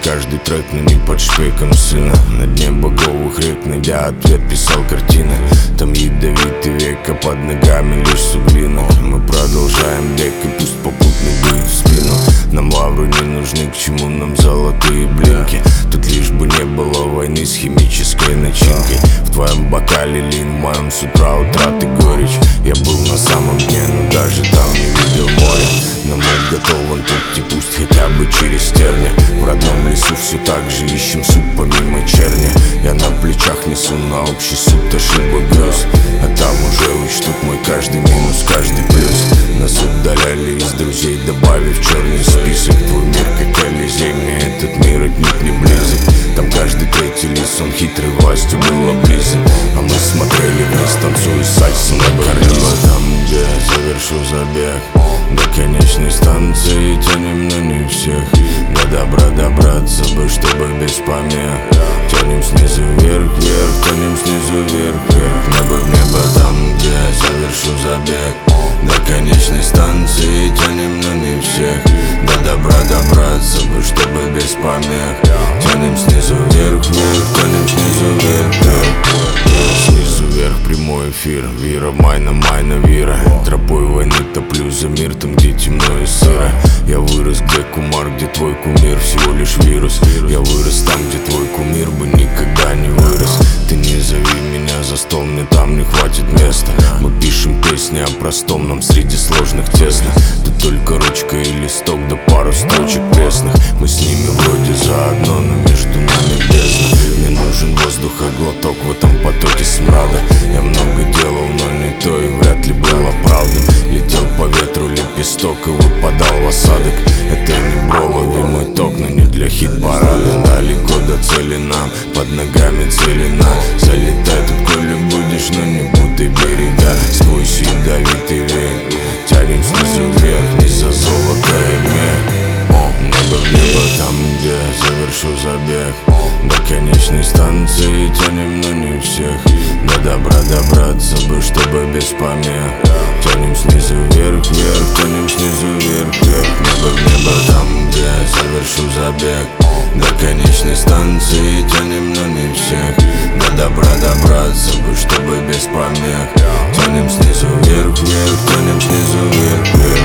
каждый трек, но не под шпеком сына. На дне боговых рек, найдя ответ, писал картины. Там ядовитый век, а под ногами лишь суглина. Мы продолжаем бег, и пусть попутный дует в спину. Нам лавры не нужны, к чему нам золотые блинки. Тут лишь бы не было войны с химической начинкой. В твоем бокале лин, в моем с утра утраты горечь. Я был на самом дне, но даже там не видел море. Но мы готовы тут, пусть хотя бы через терни. В родном лесу все так же ищем суд помимо черни. Я на плечах несу на общий суд ошибок грез. А там уже учтут мой каждый минус, каждый плюс. Нас удаляли из друзей, добавив черный список. Твой мир как Колизей, мне этот мир отнюдь не близок. Там каждый третий лис, он хитрый, властью был облизан. А мы смотрели вниз, танцуя сальсу на карнизе. Там, где я завершу забег, до конечной станции тянем, но не всех. До добра добраться бы, чтобы без помех. Тянем снизу вверх, вверх, тянем снизу вверх, вверх. Небо в небо, там, где я завершу забег, до конечной станции тянем, но не всех. До добра добраться бы, чтобы без помех. Тянем снизу вверх, вверх, тянем снизу вверх, вверх. Снизу вверх прямой эфир, вира, майна, вира. Тропой войны топлю за мир, там где темно и сыро. Я вырос, где кумар, где твой кумир, всего лишь вирус. Я вырос там, где твой кумир бы никогда не вырос. Ты не зови меня за стол, мне там не хватит места. Мы пишем песни о простом, нам среди сложных тесно. Тут только ручка и листок, да пару строчек пресных. Мы с ними вроде заодно, но между нами бездна. Мне нужен воздух и глоток в этом потоке смрада. Я много делал, но не то и вряд ли был оправдан. Летел по ветру лепесток и выпадал в осадок. Это не бровый мой ток, но не для хит-парада. Далеко до цели нам, под ногами целина. Залетай тут, коли будешь, но не путай берега. Сквозь ядовитый век тянем снизу вверх, не за золото и медь. Небо в небо, там, где я завершу забег, до конечной станции тянем, но не всех. До добра добраться бы, чтобы без помех. Тянем снизу вверх, вверх, тянем снизу вверх, вверх. Небо в небо, там, где я завершу забег, до конечной станции тянем, но не всех. До добра добраться бы, чтобы без помех. Тянем снизу вверх, вверх, тянем снизу вверх, вверх.